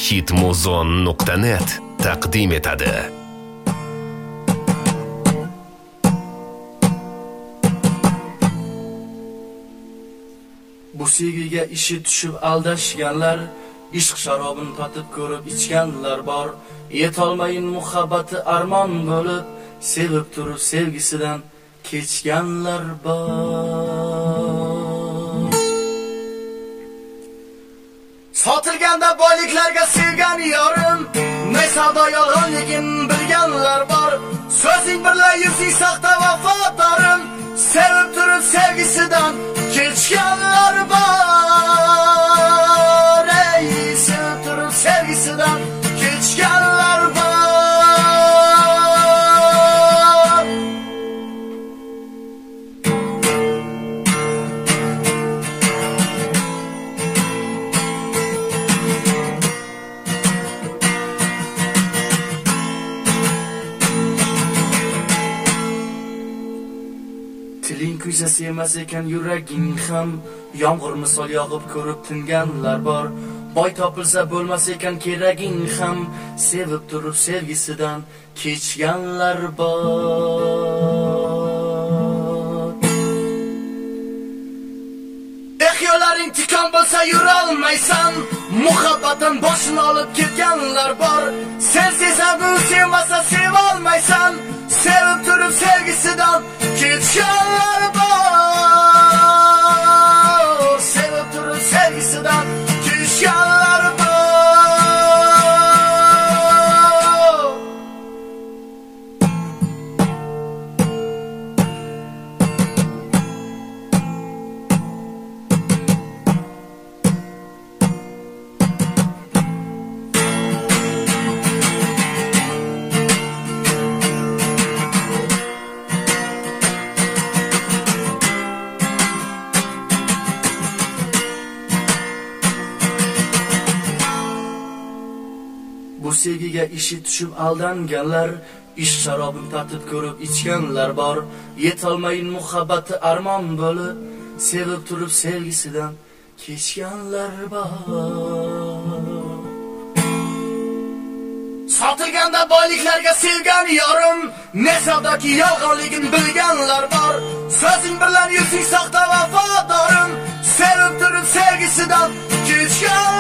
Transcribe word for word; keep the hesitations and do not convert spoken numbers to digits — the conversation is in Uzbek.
hitmuzon nuqta net taqdim etadi. Bu sevgiga ishi tushib aldashganlar, ishq sharobini tatib ko'rib ichganlar bor. Yetolmayin muhabbati armon bo'lib, sevib turib sevgisidan kechganlar bor. Sotilganda boyliklarga sevgan yorim, ne savdo yolg'onligin bilganlar bor. So'zing bilan yuzing saxta vafodorim, sevib turib sevgisidan kechganlar bor. Ey, sevib turib sevgisidan kechganlar bor. Tiling kuysa sevmas ekan yuraging ham, yomg'ir misol yog'ib ko'rib tinganlar bor. Boy topilsa bo'lmas ekan keraging ham, sevib turib sevgisidan kechganlar bor. Ehyolaring tikon bo'lsa yura olmaysan, muhabbatdan boshini olib ketganlar bor. Sen sezadu sevmasa seva olmaysan, sevib turib sevgisidan kechganlar bor. Sevib turib sevgisidan kechganlar bor. Bu sevgiga ishi tushib aldanganlar, ishq sharobini tatib ko'rib ichganlar bor. Yetolmayin muhabbati armon bo'lib, sevib turib sevgisidan kechganlar bor. Sotilganda boyliklarga sevgan yorim, ne savdoki yolg'onligin bilganlar bor. So'zing bilan yuzing saxta vafodorim, sevib turib sevgisidan kechgan